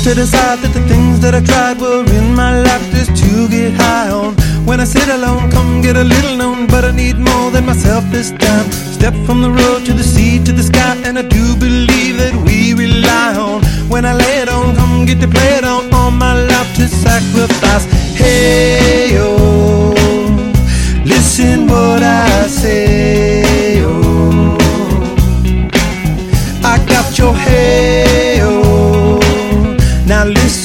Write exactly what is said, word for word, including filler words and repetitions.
to decide that the things that I tried were in my life just to get high on. When I sit alone, come get a little known, but I need more than myself this time. Step from the road to the sea to the sky, and I do believe that we rely on. When I lay it on, come get to play it on, all my life to sacrifice. Hey, oh, listen what I say, oh, I got your hey, oh, now listen.